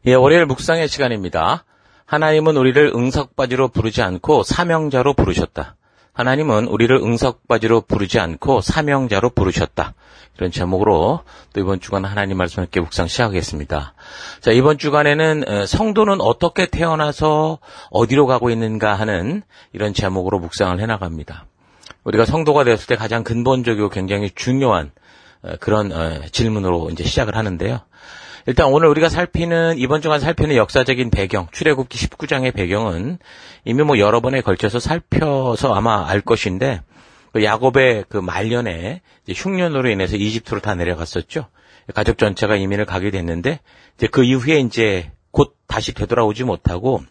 예, 월요일 묵상의 시간입니다. 하나님은 우리를 응석바지로 부르지 않고 사명자로 부르셨다. 하나님은 우리를 응석바지로 부르지 않고 사명자로 부르셨다. 이런 제목으로 또 이번 주간 하나님 말씀 함께 묵상 시작하겠습니다. 자, 이번 주간에는 성도는 어떻게 태어나서 어디로 가고 있는가 하는 이런 제목으로 묵상을 해나갑니다. 우리가 성도가 되었을 때 가장 근본적이고 굉장히 중요한 그런 질문으로 이제 시작을 하는데요. 일단 오늘 우리가 이번 주간 살피는 역사적인 배경, 출애굽기 19장의 배경은 이미 여러 번에 걸쳐서 살펴서 아마 알 것인데, 야곱의 그 말년에 이제 흉년으로 인해서 이집트로 다 내려갔었죠. 가족 전체가 이민을 가게 됐는데, 이제 그 이후에 이제 곧 다시 되돌아오지 못하고,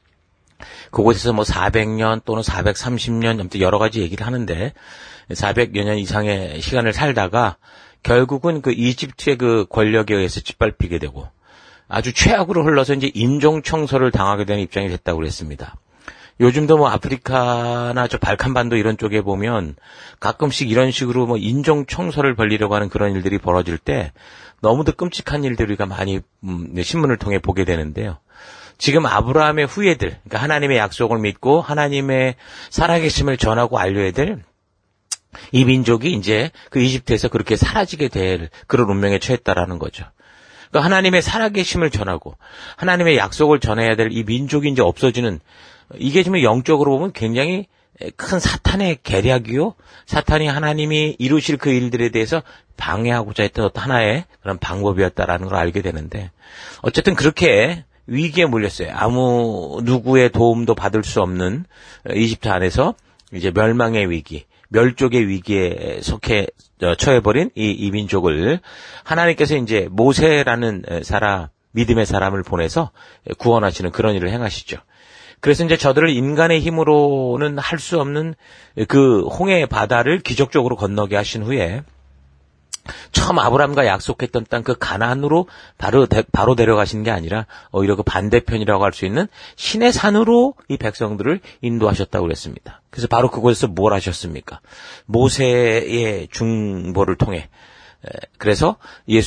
그곳에서 400년 또는 430년, 아무튼 여러 가지 얘기를 하는데, 400여 년 이상의 시간을 살다가, 결국은 그 이집트의 그 권력에 의해서 짓밟히게 되고 아주 최악으로 흘러서 이제 인종 청소를 당하게 되는 입장이 됐다고 그랬습니다. 요즘도 아프리카나 저 발칸반도 이런 쪽에 보면 가끔씩 이런 식으로 인종 청소를 벌리려고 하는 그런 일들이 벌어질 때 너무도 끔찍한 일들을 우리가 많이 신문을 통해 보게 되는데요. 지금 아브라함의 후예들, 그러니까 하나님의 약속을 믿고 하나님의 살아계심을 전하고 알려야 될 이 민족이 이제 그 이집트에서 그렇게 사라지게 될 그런 운명에 처했다라는 거죠. 그러니까 하나님의 살아계심을 전하고 하나님의 약속을 전해야 될 이 민족이 이제 없어지는, 이게 지금 영적으로 보면 굉장히 큰 사탄의 계략이요. 사탄이 하나님이 이루실 그 일들에 대해서 방해하고자 했던 어떤 하나의 그런 방법이었다라는 걸 알게 되는데, 어쨌든 그렇게 위기에 몰렸어요. 아무 누구의 도움도 받을 수 없는 이집트 안에서 이제 멸망의 위기, 멸족의 위기에 처해버린 이 민족을 하나님께서 이제 모세라는 믿음의 사람을 보내서 구원하시는 그런 일을 행하시죠. 그래서 이제 저들을 인간의 힘으로는 할 수 없는 그 홍해 바다를 기적적으로 건너게 하신 후에 처음 아브라함과 약속했던 땅 그 가나안으로 바로 데려가신 게 아니라 오히려 그 반대편이라고 할 수 있는 신의 산으로 이 백성들을 인도하셨다고 그랬습니다. 그래서 바로 그곳에서 뭘 하셨습니까? 모세의 중보를 통해, 그래서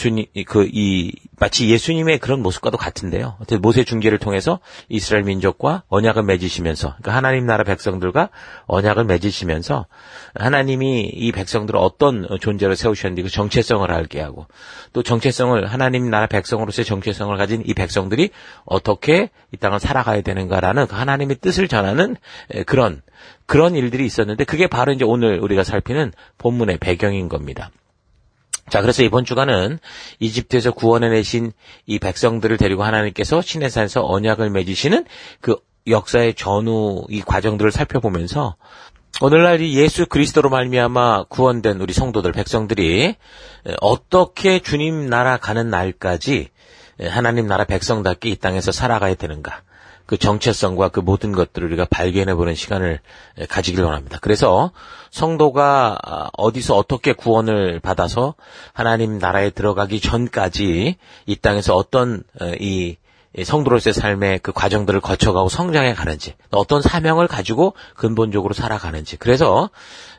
마치 예수님의 그런 모습과도 같은데요. 모세 중재를 통해서 이스라엘 민족과 언약을 맺으시면서, 그러니까 하나님 나라 백성들과 언약을 맺으시면서 하나님이 이 백성들을 어떤 존재로 세우셨는지 그 정체성을 알게 하고, 또 정체성을, 하나님 나라 백성으로서의 정체성을 가진 이 백성들이 어떻게 이 땅을 살아가야 되는가라는 그 하나님의 뜻을 전하는 그런 일들이 있었는데, 그게 바로 이제 오늘 우리가 살피는 본문의 배경인 겁니다. 자, 그래서 이번 주간은 이집트에서 구원해내신 이 백성들을 데리고 하나님께서 시내산에서 언약을 맺으시는 그 역사의 전후 이 과정들을 살펴보면서, 오늘날 이 예수 그리스도로 말미암아 구원된 우리 성도들, 백성들이 어떻게 주님 나라 가는 날까지 하나님 나라 백성답게 이 땅에서 살아가야 되는가, 그 정체성과 그 모든 것들을 우리가 발견해보는 시간을 가지길 원합니다. 그래서 성도가 어디서 어떻게 구원을 받아서 하나님 나라에 들어가기 전까지 이 땅에서 어떤 이 성도로서의 삶의 그 과정들을 거쳐가고 성장해 가는지, 어떤 사명을 가지고 근본적으로 살아가는지, 그래서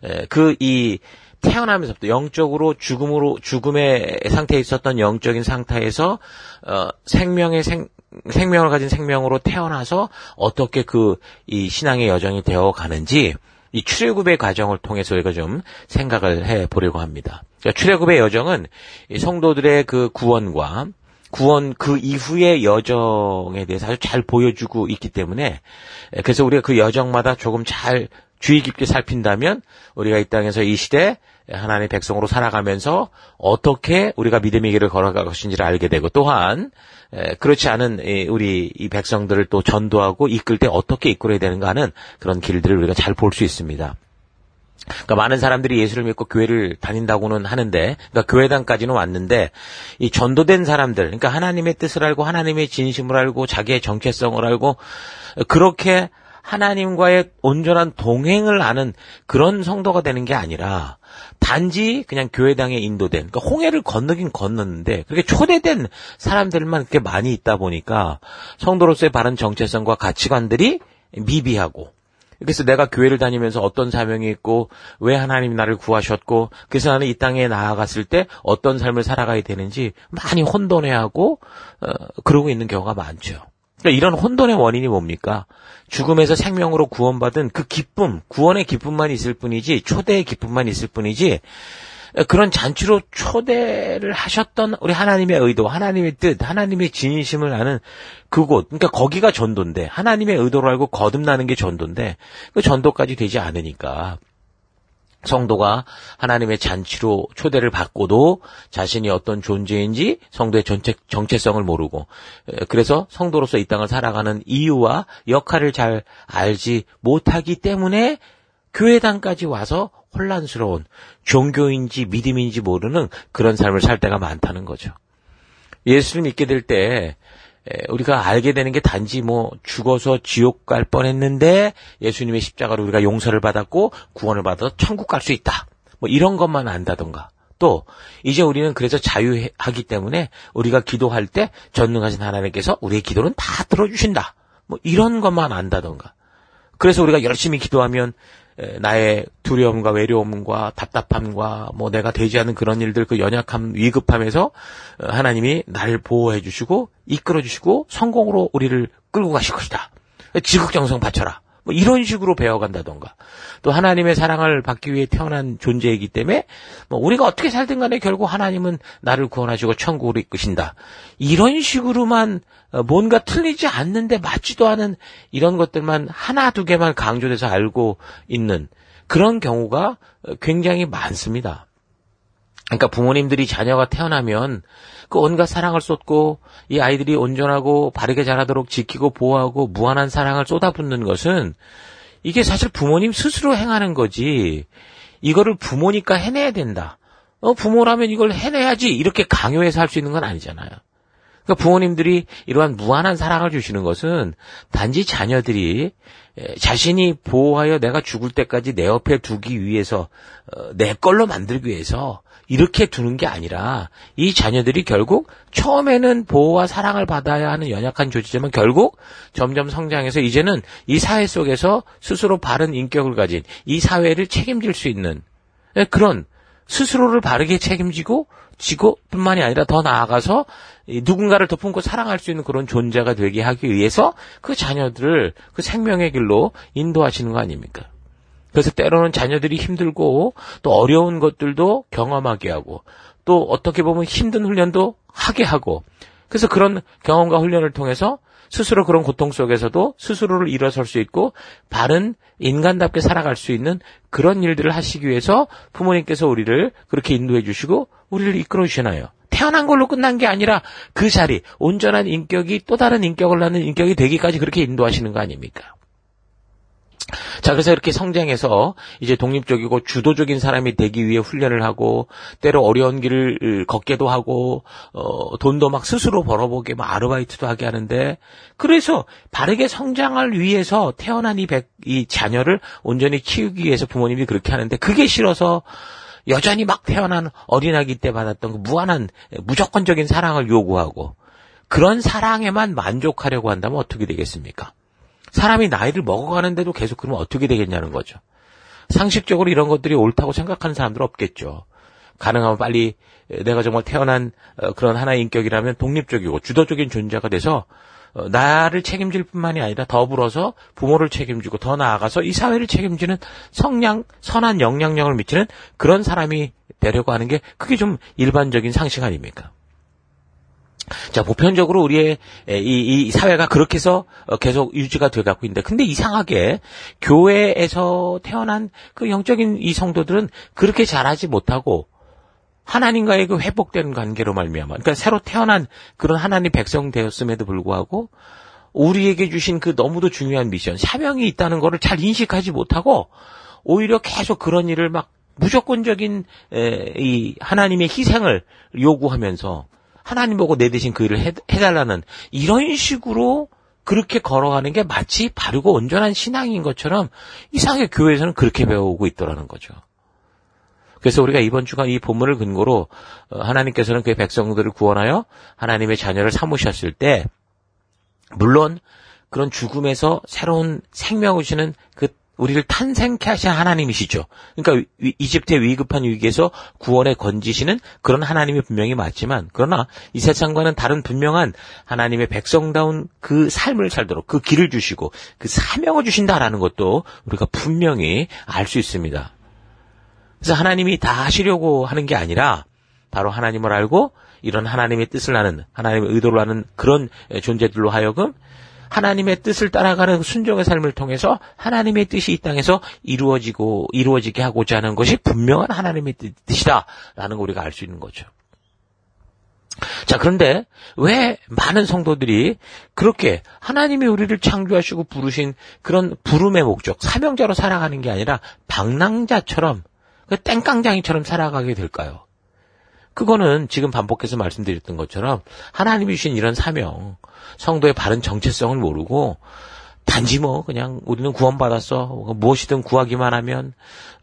태어나면서부터 영적으로 죽음의 상태에 있었던 영적인 상태에서 생명을 가진 생명으로 태어나서 어떻게 이 신앙의 여정이 되어 가는지, 이 출애굽의 과정을 통해서 우리가 좀 생각을 해 보려고 합니다. 그러니까 출애굽의 여정은 이 성도들의 그 구원과 구원 그 이후의 여정에 대해서 아주 잘 보여주고 있기 때문에, 그래서 우리가 그 여정마다 조금 잘 주의 깊게 살핀다면 우리가 이 땅에서 이 시대 하나님의 백성으로 살아가면서 어떻게 우리가 믿음의 길을 걸어갈 것인지를 알게 되고, 또한 그렇지 않은 우리 이 백성들을 또 전도하고 이끌 때 어떻게 이끌어야 되는가 하는 그런 길들을 우리가 잘 볼 수 있습니다. 그러니까 많은 사람들이 예수를 믿고 교회를 다닌다고는 하는데, 그러니까 교회당까지는 왔는데, 이 전도된 사람들, 그러니까 하나님의 뜻을 알고 하나님의 진심을 알고 자기의 정체성을 알고 그렇게 하나님과의 온전한 동행을 아는 그런 성도가 되는 게 아니라, 단지 그냥 교회당에 인도된, 그러니까 홍해를 건너긴 건넜는데 그렇게 초대된 사람들만 그렇게 많이 있다 보니까 성도로서의 바른 정체성과 가치관들이 미비하고, 그래서 내가 교회를 다니면서 어떤 사명이 있고 왜 하나님이 나를 구하셨고 그래서 나는 이 땅에 나아갔을 때 어떤 삶을 살아가야 되는지 많이 혼돈해하고 그러고 있는 경우가 많죠. 그러니까 이런 혼돈의 원인이 뭡니까? 죽음에서 생명으로 구원받은 그 기쁨, 구원의 기쁨만 있을 뿐이지 초대의 기쁨만 있을 뿐이지 그런 잔치로 초대를 하셨던 우리 하나님의 의도, 하나님의 뜻, 하나님의 진심을 아는 그곳, 그러니까 거기가 전도인데 하나님의 의도를 알고 거듭나는 게 전도인데 그 전도까지 되지 않으니까 성도가 하나님의 잔치로 초대를 받고도 자신이 어떤 존재인지 성도의 정체성을 모르고 그래서 성도로서 이 땅을 살아가는 이유와 역할을 잘 알지 못하기 때문에 교회당까지 와서 혼란스러운 종교인지 믿음인지 모르는 그런 삶을 살 때가 많다는 거죠. 예수를 믿게 될 때 우리가 알게 되는 게 단지 죽어서 지옥 갈 뻔했는데 예수님의 십자가로 우리가 용서를 받았고 구원을 받아서 천국 갈 수 있다. 이런 것만 안다던가. 또 이제 우리는 그래서 자유하기 때문에 우리가 기도할 때 전능하신 하나님께서 우리의 기도는 다 들어주신다. 이런 것만 안다던가. 그래서 우리가 열심히 기도하면 나의 두려움과 외로움과 답답함과 내가 되지 않은 그런 일들, 그 연약함, 위급함에서 하나님이 나를 보호해 주시고 이끌어 주시고 성공으로 우리를 끌고 가실 것이다. 지극정성 바쳐라. 이런 식으로 배워간다던가. 또 하나님의 사랑을 받기 위해 태어난 존재이기 때문에 우리가 어떻게 살든 간에 결국 하나님은 나를 구원하시고 천국으로 이끄신다. 이런 식으로만 뭔가 틀리지 않는데 맞지도 않은 이런 것들만 하나 두 개만 강조돼서 알고 있는 그런 경우가 굉장히 많습니다. 그러니까 부모님들이 자녀가 태어나면 그 온갖 사랑을 쏟고 이 아이들이 온전하고 바르게 자라도록 지키고 보호하고 무한한 사랑을 쏟아붓는 것은 이게 사실 부모님 스스로 행하는 거지 이거를 부모니까 해내야 된다. 부모라면 이걸 해내야지 이렇게 강요해서 할 수 있는 건 아니잖아요. 그러니까 부모님들이 이러한 무한한 사랑을 주시는 것은 단지 자녀들이 자신이 보호하여 내가 죽을 때까지 내 옆에 두기 위해서 내 걸로 만들기 위해서 이렇게 두는 게 아니라 이 자녀들이 결국 처음에는 보호와 사랑을 받아야 하는 연약한 존재지만 결국 점점 성장해서 이제는 이 사회 속에서 스스로 바른 인격을 가진 이 사회를 책임질 수 있는 그런 스스로를 바르게 책임지고 뿐만이 아니라 더 나아가서 누군가를 덮음고 사랑할 수 있는 그런 존재가 되게 하기 위해서 그 자녀들을 그 생명의 길로 인도하시는 거 아닙니까? 그래서 때로는 자녀들이 힘들고 또 어려운 것들도 경험하게 하고 또 어떻게 보면 힘든 훈련도 하게 하고 그래서 그런 경험과 훈련을 통해서 스스로 그런 고통 속에서도 스스로를 일어설 수 있고 바른 인간답게 살아갈 수 있는 그런 일들을 하시기 위해서 부모님께서 우리를 그렇게 인도해 주시고 우리를 이끌어 주시나요? 태어난 걸로 끝난 게 아니라 그 자리, 온전한 인격이 또 다른 인격을 낳는 인격이 되기까지 그렇게 인도하시는 거 아닙니까? 자, 그래서 이렇게 성장해서 이제 독립적이고 주도적인 사람이 되기 위해 훈련을 하고 때로 어려운 길을 걷게도 하고 돈도 막 스스로 벌어보게 아르바이트도 하게 하는데 그래서 바르게 성장을 위해서 태어난 이 자녀를 온전히 키우기 위해서 부모님이 그렇게 하는데 그게 싫어서 여전히 막 태어난 어린아기 때 받았던 그 무한한 무조건적인 사랑을 요구하고 그런 사랑에만 만족하려고 한다면 어떻게 되겠습니까? 사람이 나이를 먹어가는데도 계속 그러면 어떻게 되겠냐는 거죠. 상식적으로 이런 것들이 옳다고 생각하는 사람들은 없겠죠. 가능하면 빨리 내가 정말 태어난 그런 하나의 인격이라면 독립적이고 주도적인 존재가 돼서 나를 책임질 뿐만이 아니라 더불어서 부모를 책임지고 더 나아가서 이 사회를 책임지는 선한 영향력을 미치는 그런 사람이 되려고 하는 게 그게 좀 일반적인 상식 아닙니까? 자, 보편적으로 우리의 이 사회가 그렇게 해서 계속 유지가 돼가고 있는데, 근데 이상하게 교회에서 태어난 그 영적인 이 성도들은 그렇게 잘하지 못하고 하나님과의 그 회복된 관계로 말미암아, 그러니까 새로 태어난 그런 하나님 백성 되었음에도 불구하고 우리에게 주신 그 너무도 중요한 미션, 사명이 있다는 거를 잘 인식하지 못하고 오히려 계속 그런 일을 막 무조건적인 이 하나님의 희생을 요구하면서 하나님 보고 내 대신 그 일을 해달라는 이런 식으로 그렇게 걸어가는 게 마치 바르고 온전한 신앙인 것처럼 이상하게 교회에서는 그렇게 배우고 있더라는 거죠. 그래서 우리가 이번 주간 이 본문을 근거로 하나님께서는 그의 백성들을 구원하여 하나님의 자녀를 삼으셨을 때 물론 그런 죽음에서 새로운 생명을 주시는 그 우리를 탄생케 하신 하나님이시죠. 그러니까 이집트의 위급한 위기에서 구원에 건지시는 그런 하나님이 분명히 맞지만, 그러나 이 세상과는 다른 분명한 하나님의 백성다운 그 삶을 살도록 그 길을 주시고 그 사명을 주신다라는 것도 우리가 분명히 알 수 있습니다. 그래서 하나님이 다 하시려고 하는 게 아니라 바로 하나님을 알고 이런 하나님의 뜻을 아는, 하나님의 의도를 아는 그런 존재들로 하여금 하나님의 뜻을 따라가는 순종의 삶을 통해서 하나님의 뜻이 이 땅에서 이루어지게 하고자 하는 것이 분명한 하나님의 뜻이다라는 걸 우리가 알 수 있는 거죠. 자, 그런데 왜 많은 성도들이 그렇게 하나님이 우리를 창조하시고 부르신 그런 부름의 목적, 사명자로 살아가는 게 아니라 방랑자처럼, 땡깡장이처럼 살아가게 될까요? 그거는 지금 반복해서 말씀드렸던 것처럼 하나님이 주신 이런 사명, 성도의 바른 정체성을 모르고 단지 그냥 우리는 구원받았어, 무엇이든 구하기만 하면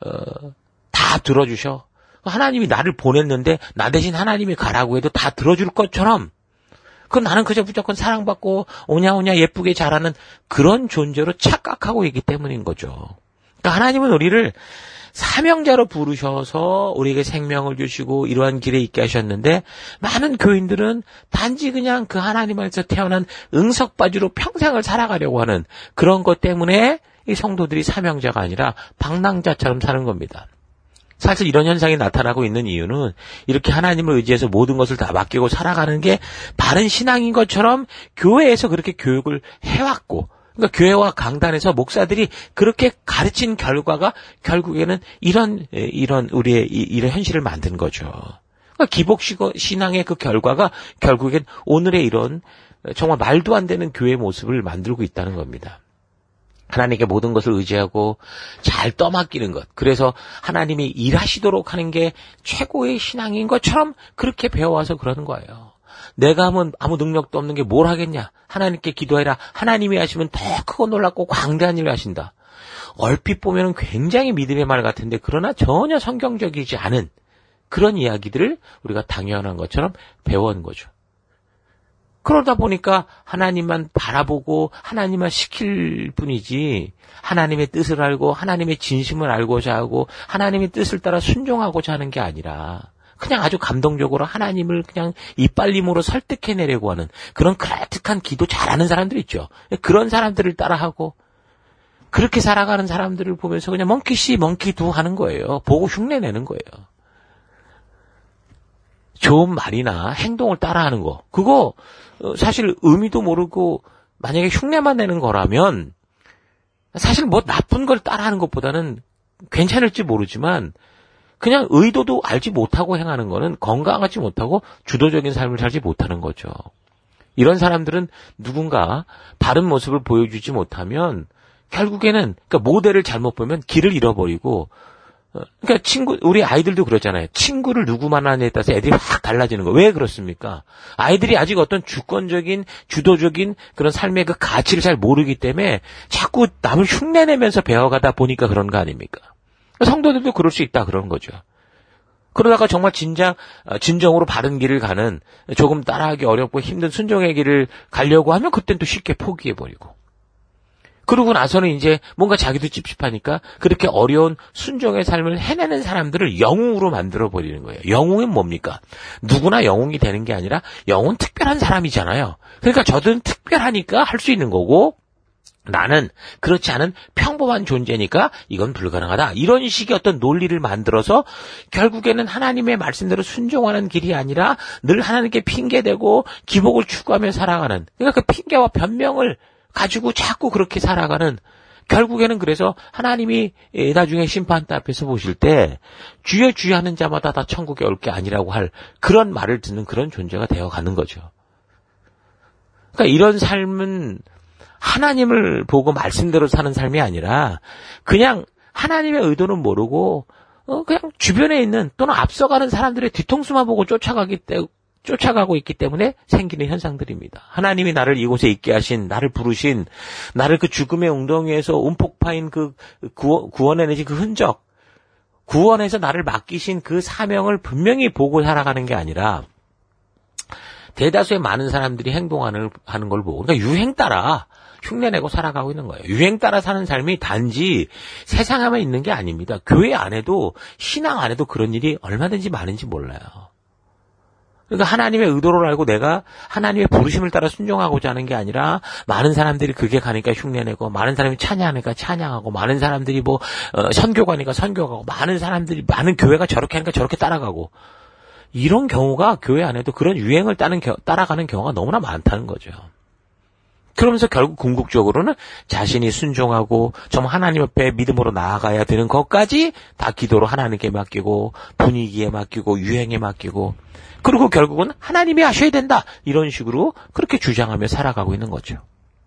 다 들어주셔, 하나님이 나를 보냈는데 나 대신 하나님이 가라고 해도 다 들어줄 것처럼, 나는 그저 무조건 사랑받고 오냐오냐 예쁘게 자라는 그런 존재로 착각하고 있기 때문인 거죠. 그러니까 하나님은 우리를 사명자로 부르셔서 우리에게 생명을 주시고 이러한 길에 있게 하셨는데, 많은 교인들은 단지 그냥 그 하나님 안에서 태어난 응석바지로 평생을 살아가려고 하는 그런 것 때문에 이 성도들이 사명자가 아니라 방랑자처럼 사는 겁니다. 사실 이런 현상이 나타나고 있는 이유는 이렇게 하나님을 의지해서 모든 것을 다 맡기고 살아가는 게 바른 신앙인 것처럼 교회에서 그렇게 교육을 해왔고, 그러니까 교회와 강단에서 목사들이 그렇게 가르친 결과가 결국에는 이런 우리의 이런 현실을 만든 거죠. 그러니까 기복 신앙의 그 결과가 결국엔 오늘의 이런 정말 말도 안 되는 교회 모습을 만들고 있다는 겁니다. 하나님께 모든 것을 의지하고 잘 떠맡기는 것, 그래서 하나님이 일하시도록 하는 게 최고의 신앙인 것처럼 그렇게 배워와서 그러는 거예요. 내가 하면 아무 능력도 없는 게 뭘 하겠냐, 하나님께 기도해라, 하나님이 하시면 더 크고 놀랍고 광대한 일을 하신다. 얼핏 보면 굉장히 믿음의 말 같은데, 그러나 전혀 성경적이지 않은 그런 이야기들을 우리가 당연한 것처럼 배워온 거죠. 그러다 보니까 하나님만 바라보고 하나님만 시킬 뿐이지, 하나님의 뜻을 알고 하나님의 진심을 알고자 하고 하나님의 뜻을 따라 순종하고자 하는 게 아니라 그냥 아주 감동적으로 하나님을 그냥 이빨림으로 설득해내려고 하는 그런 그라틱한 기도 잘하는 사람들 있죠. 그런 사람들을 따라하고 그렇게 살아가는 사람들을 보면서 그냥 멍키씨 멍키두 하는 거예요. 보고 흉내내는 거예요. 좋은 말이나 행동을 따라하는 거, 그거 사실 의미도 모르고 만약에 흉내만 내는 거라면 사실 나쁜 걸 따라하는 것보다는 괜찮을지 모르지만, 그냥 의도도 알지 못하고 행하는 거는 건강하지 못하고 주도적인 삶을 살지 못하는 거죠. 이런 사람들은 누군가 바른 모습을 보여주지 못하면 결국에는, 그러니까 모델을 잘못 보면 길을 잃어버리고, 그러니까 우리 아이들도 그렇잖아요. 친구를 누구 만나냐에 따라서 애들이 확 달라지는 거. 왜 그렇습니까? 아이들이 아직 어떤 주권적인, 주도적인 그런 삶의 그 가치를 잘 모르기 때문에 자꾸 남을 흉내내면서 배워가다 보니까 그런 거 아닙니까? 성도들도 그럴 수 있다, 그런 거죠. 그러다가 정말 진정으로 바른 길을 가는, 조금 따라하기 어렵고 힘든 순종의 길을 가려고 하면 그땐 또 쉽게 포기해버리고, 그러고 나서는 이제 뭔가 자기도 찝찝하니까 그렇게 어려운 순종의 삶을 해내는 사람들을 영웅으로 만들어버리는 거예요. 영웅은 뭡니까? 누구나 영웅이 되는 게 아니라 영웅은 특별한 사람이잖아요. 그러니까 저들은 특별하니까 할 수 있는 거고, 나는 그렇지 않은 평범한 존재니까 이건 불가능하다. 이런 식의 어떤 논리를 만들어서 결국에는 하나님의 말씀대로 순종하는 길이 아니라 늘 하나님께 핑계대고 기복을 추구하며 살아가는, 그러니까 그 핑계와 변명을 가지고 자꾸 그렇게 살아가는, 결국에는 그래서 하나님이 나중에 심판대 앞에서 보실 때 주여 주여 하는 자마다 다 천국에 올 게 아니라고 할 그런 말을 듣는 그런 존재가 되어가는 거죠. 그러니까 이런 삶은 하나님을 보고 말씀대로 사는 삶이 아니라 그냥 하나님의 의도는 모르고 그냥 주변에 있는 또는 앞서가는 사람들의 뒤통수만 보고 쫓아가고 있기 때문에 생기는 현상들입니다. 하나님이 나를 이곳에 있게 하신, 나를 부르신, 나를 그 죽음의 웅덩이에서 움푹 파인 그 구원해내신 그 흔적, 구원해서 나를 맡기신 그 사명을 분명히 보고 살아가는 게 아니라 대다수의 많은 사람들이 행동하는 걸 보고, 그러니까 유행 따라 흉내내고 살아가고 있는 거예요. 유행 따라 사는 삶이 단지 세상에만 있는 게 아닙니다. 교회 안에도, 신앙 안에도 그런 일이 얼마든지 많은지 몰라요. 그러니까 하나님의 의도를 알고 내가 하나님의 부르심을 따라 순종하고자 하는 게 아니라, 많은 사람들이 그게 가니까 흉내내고, 많은 사람이 찬양하니까 찬양하고, 많은 사람들이 선교 가니까 선교 가고, 많은 교회가 저렇게 하니까 저렇게 따라가고, 이런 경우가 교회 안에도 그런 유행을 따라가는 경우가 너무나 많다는 거죠. 그러면서 결국 궁극적으로는 자신이 순종하고 정말 하나님 앞에 믿음으로 나아가야 되는 것까지 다 기도로 하나님께 맡기고, 분위기에 맡기고, 유행에 맡기고, 그리고 결국은 하나님이 하셔야 된다, 이런 식으로 그렇게 주장하며 살아가고 있는 거죠.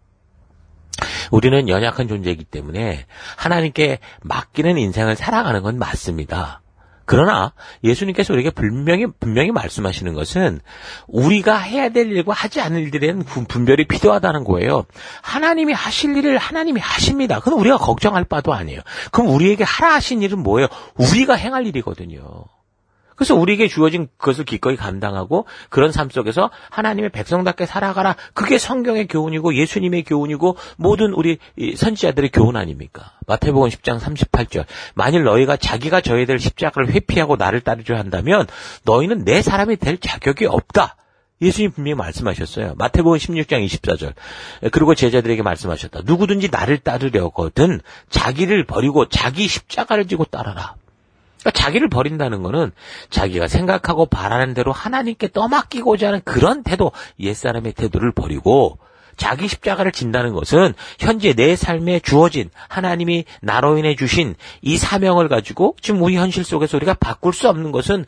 우리는 연약한 존재이기 때문에 하나님께 맡기는 인생을 살아가는 건 맞습니다. 그러나 예수님께서 우리에게 분명히 말씀하시는 것은 우리가 해야 될 일과 하지 않을 일들에는 분별이 필요하다는 거예요. 하나님이 하실 일을 하나님이 하십니다. 그건 우리가 걱정할 바도 아니에요. 그럼 우리에게 하라 하신 일은 뭐예요? 우리가 행할 일이거든요. 그래서 우리에게 주어진 그것을 기꺼이 감당하고 그런 삶 속에서 하나님의 백성답게 살아가라. 그게 성경의 교훈이고 예수님의 교훈이고 모든 우리 선지자들의 교훈 아닙니까? 마태복음 10장 38절. 만일 너희가 자기가 져야 될 십자가를 회피하고 나를 따르려 한다면 너희는 내 사람이 될 자격이 없다. 예수님 분명히 말씀하셨어요. 마태복음 16장 24절. 그리고 제자들에게 말씀하셨다. 누구든지 나를 따르려거든 자기를 버리고 자기 십자가를 지고 따라라. 그러니까 자기를 버린다는 거는 자기가 생각하고 바라는 대로 하나님께 떠맡기고자 하는 그런 태도, 옛사람의 태도를 버리고 자기 십자가를 진다는 것은 현재 내 삶에 주어진 하나님이 나로 인해 주신 이 사명을 가지고 지금 우리 현실 속에서 우리가 바꿀 수 없는 것은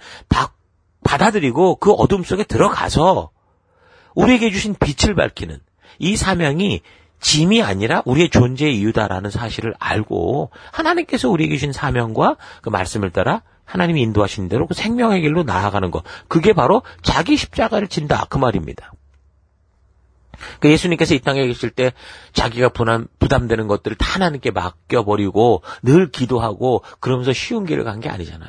받아들이고 그 어둠 속에 들어가서 우리에게 주신 빛을 밝히는 이 사명이 짐이 아니라 우리의 존재의 이유다라는 사실을 알고 하나님께서 우리에게 주신 사명과 그 말씀을 따라 하나님이 인도하신 대로 그 생명의 길로 나아가는 것, 그게 바로 자기 십자가를 진다, 그 말입니다. 그 예수님께서 이 땅에 계실 때 자기가 부담되는 것들을 다 하나님께 맡겨버리고 늘 기도하고 그러면서 쉬운 길을 간 게 아니잖아요.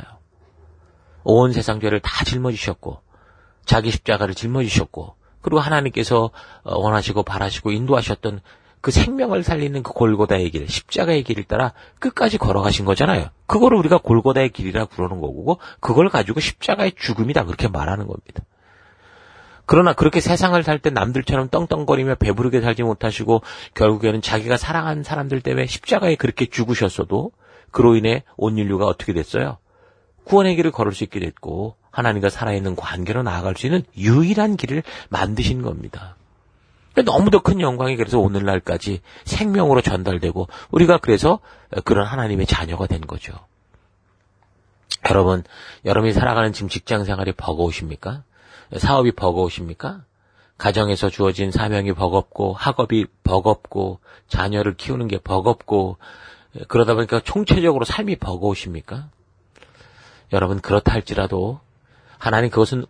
온 세상 죄를 다 짊어지셨고 자기 십자가를 짊어지셨고 그리고 하나님께서 원하시고 바라시고 인도하셨던 그 생명을 살리는 그 골고다의 길, 십자가의 길을 따라 끝까지 걸어가신 거잖아요. 그거를 우리가 골고다의 길이라 부르는 거고 그걸 가지고 십자가의 죽음이다 그렇게 말하는 겁니다. 그러나 그렇게 세상을 살 때 남들처럼 떵떵거리며 배부르게 살지 못하시고 결국에는 자기가 사랑하는 사람들 때문에 십자가에 그렇게 죽으셨어도 그로 인해 온 인류가 어떻게 됐어요? 구원의 길을 걸을 수 있게 됐고 하나님과 살아있는 관계로 나아갈 수 있는 유일한 길을 만드신 겁니다. 너무도 큰 영광이 그래서 오늘날까지 생명으로 전달되고 우리가 그래서 그런 하나님의 자녀가 된 거죠. 여러분이 살아가는 지금 직장 생활이 버거우십니까? 사업이 버거우십니까? 가정에서 주어진 사명이 버겁고 학업이 버겁고 자녀를 키우는 게 버겁고 그러다 보니까 총체적으로 삶이 버거우십니까? 여러분 그렇다 할지라도 하나님 그것은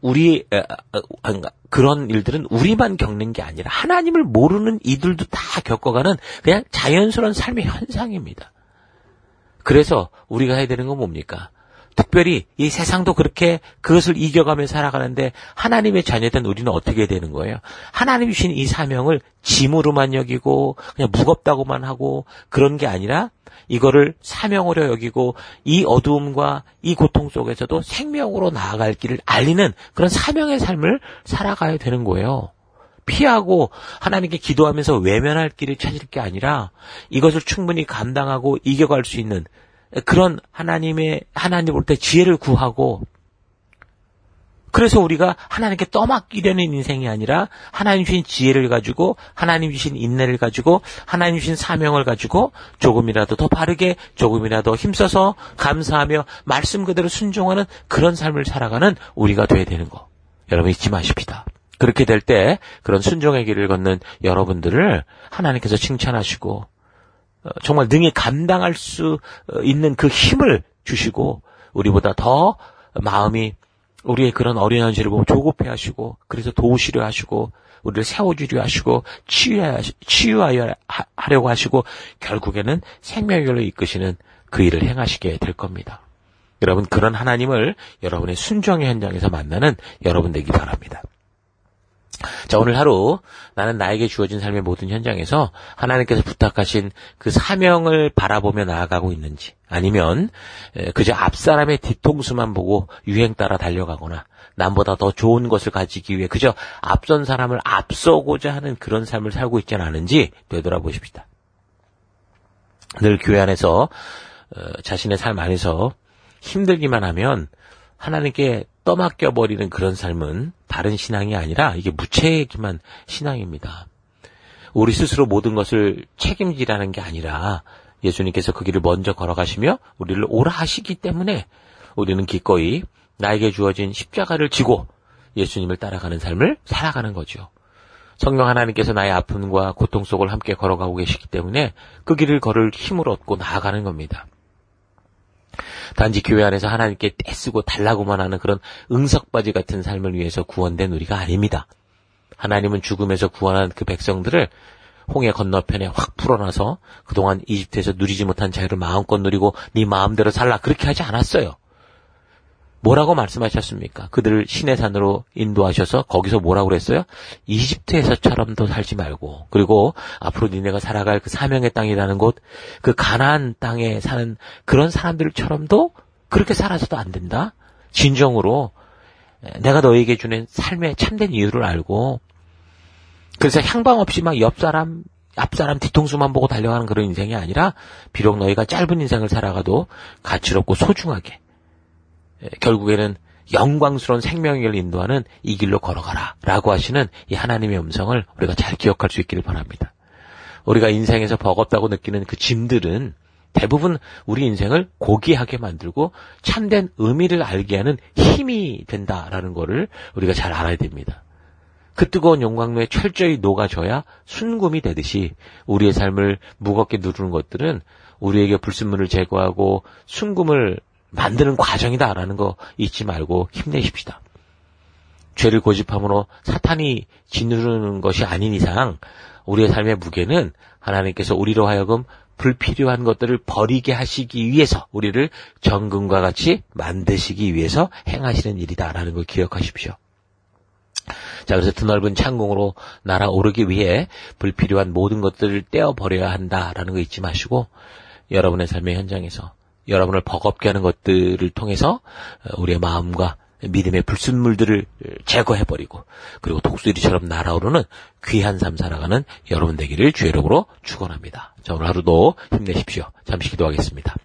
그런 일들은 우리만 겪는 게 아니라 하나님을 모르는 이들도 다 겪어가는 그냥 자연스러운 삶의 현상입니다. 그래서 우리가 해야 되는 건 뭡니까? 특별히 이 세상도 그렇게 그것을 이겨가며 살아가는데 하나님의 자녀된 우리는 어떻게 해야 되는 거예요? 하나님이 주신 이 사명을 짐으로만 여기고 그냥 무겁다고만 하고 그런 게 아니라 이거를 사명으로 여기고 이 어두움과 이 고통 속에서도 생명으로 나아갈 길을 알리는 그런 사명의 삶을 살아가야 되는 거예요. 피하고 하나님께 기도하면서 외면할 길을 찾을 게 아니라 이것을 충분히 감당하고 이겨갈 수 있는 그런 하나님 볼 때 지혜를 구하고 그래서 우리가 하나님께 떠맡기려는 인생이 아니라 하나님 주신 지혜를 가지고 하나님 주신 인내를 가지고 하나님 주신 사명을 가지고 조금이라도 더 바르게 조금이라도 힘써서 감사하며 말씀 그대로 순종하는 그런 삶을 살아가는 우리가 돼야 되는 거. 여러분 잊지 마십시다. 그렇게 될 때 그런 순종의 길을 걷는 여러분들을 하나님께서 칭찬하시고 정말 능히 감당할 수 있는 그 힘을 주시고 우리보다 더 마음이 우리의 그런 어린 현실을 보고 조급해 하시고 그래서 도우시려 하시고 우리를 세워주려 하시고 치유하려 하려고 하시고 결국에는 생명의 길로 이끄시는 그 일을 행하시게 될 겁니다. 여러분 그런 하나님을 여러분의 순종의 현장에서 만나는 여러분 되기 바랍니다. 자, 오늘 하루 나는 나에게 주어진 삶의 모든 현장에서 하나님께서 부탁하신 그 사명을 바라보며 나아가고 있는지, 아니면 그저 앞사람의 뒤통수만 보고 유행 따라 달려가거나 남보다 더 좋은 것을 가지기 위해 그저 앞선 사람을 앞서고자 하는 그런 삶을 살고 있지는 않은지 되돌아보십시다. 늘 교회 안에서 자신의 삶 안에서 힘들기만 하면 하나님께 떠맡겨버리는 그런 삶은 바른 신앙이 아니라 이게 무책임한 신앙입니다. 우리 스스로 모든 것을 책임지라는 게 아니라 예수님께서 그 길을 먼저 걸어가시며 우리를 오라 하시기 때문에 우리는 기꺼이 나에게 주어진 십자가를 지고 예수님을 따라가는 삶을 살아가는 거죠. 성령 하나님께서 나의 아픔과 고통 속을 함께 걸어가고 계시기 때문에 그 길을 걸을 힘을 얻고 나아가는 겁니다. 단지 교회 안에서 하나님께 떼쓰고 달라고만 하는 그런 응석바지 같은 삶을 위해서 구원된 우리가 아닙니다. 하나님은 죽음에서 구원한 그 백성들을 홍해 건너편에 확 풀어놔서 그동안 이집트에서 누리지 못한 자유를 마음껏 누리고 네 마음대로 살라 그렇게 하지 않았어요. 뭐라고 말씀하셨습니까? 그들을 시내산으로 인도하셔서 거기서 뭐라고 그랬어요? 이집트에서처럼도 살지 말고, 그리고 앞으로 니네가 살아갈 그 사명의 땅이라는 곳, 그 가나안 땅에 사는 그런 사람들처럼도 그렇게 살아서도 안 된다. 진정으로 내가 너에게 주는 삶의 참된 이유를 알고, 그래서 향방 없이 막 옆사람 앞사람 뒤통수만 보고 달려가는 그런 인생이 아니라 비록 너희가 짧은 인생을 살아가도 가치롭고 소중하게 결국에는 영광스러운 생명의 길을 인도하는 이 길로 걸어가라 라고 하시는 이 하나님의 음성을 우리가 잘 기억할 수 있기를 바랍니다. 우리가 인생에서 버겁다고 느끼는 그 짐들은 대부분 우리 인생을 고귀하게 만들고 참된 의미를 알게 하는 힘이 된다라는 거를 우리가 잘 알아야 됩니다. 그 뜨거운 용광로에 철저히 녹아져야 순금이 되듯이 우리의 삶을 무겁게 누르는 것들은 우리에게 불순물을 제거하고 순금을 만드는 과정이다라는 거 잊지 말고 힘내십시다. 죄를 고집함으로 사탄이 짓누르는 것이 아닌 이상 우리의 삶의 무게는 하나님께서 우리로 하여금 불필요한 것들을 버리게 하시기 위해서 우리를 정금과 같이 만드시기 위해서 행하시는 일이다라는 걸 기억하십시오. 자, 그래서 드넓은 창공으로 날아오르기 위해 불필요한 모든 것들을 떼어버려야 한다라는 거 잊지 마시고 여러분의 삶의 현장에서 여러분을 버겁게 하는 것들을 통해서 우리의 마음과 믿음의 불순물들을 제거해버리고 그리고 독수리처럼 날아오르는 귀한 삶 살아가는 여러분 되기를 주의 이름으로 축원합니다. 자, 오늘 하루도 힘내십시오. 잠시 기도하겠습니다.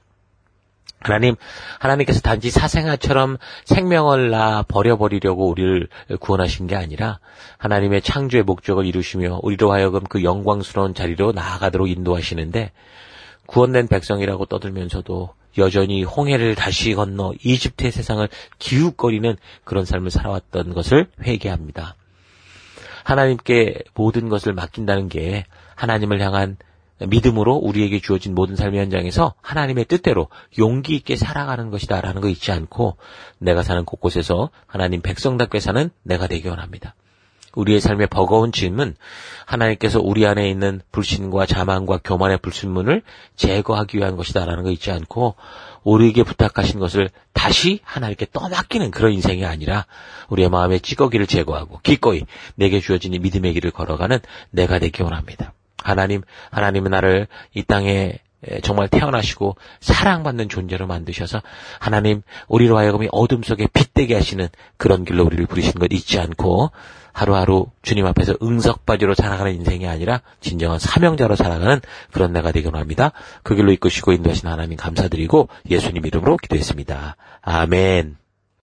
하나님께서 단지 사생아처럼 생명을 놔 버려버리려고 우리를 구원하신 게 아니라 하나님의 창조의 목적을 이루시며 우리로 하여금 그 영광스러운 자리로 나아가도록 인도하시는데 구원된 백성이라고 떠들면서도 여전히 홍해를 다시 건너 이집트의 세상을 기웃거리는 그런 삶을 살아왔던 것을 회개합니다. 하나님께 모든 것을 맡긴다는 게 하나님을 향한 믿음으로 우리에게 주어진 모든 삶의 현장에서 하나님의 뜻대로 용기 있게 살아가는 것이다라는 거 잊지 않고 내가 사는 곳곳에서 하나님 백성답게 사는 내가 되기 원합니다. 우리의 삶의 버거운 짐은 하나님께서 우리 안에 있는 불신과 자만과 교만의 불순물을 제거하기 위한 것이다라는 거 잊지 않고 우리에게 부탁하신 것을 다시 하나님께 떠맡기는 그런 인생이 아니라 우리의 마음의 찌꺼기를 제거하고 기꺼이 내게 주어진 이 믿음의 길을 걸어가는 내가 되기 원합니다. 하나님은 나를 이 땅에 정말 태어나시고 사랑받는 존재로 만드셔서 하나님 우리로 하여금 이 어둠 속에 빛되게 하시는 그런 길로 우리를 부르시는 것 잊지 않고 하루하루 주님 앞에서 응석바지로 살아가는 인생이 아니라 진정한 사명자로 살아가는 그런 내가 되기 원합니다. 그 길로 이끄시고 인도하신 하나님 감사드리고 예수님 이름으로 기도했습니다. 아멘.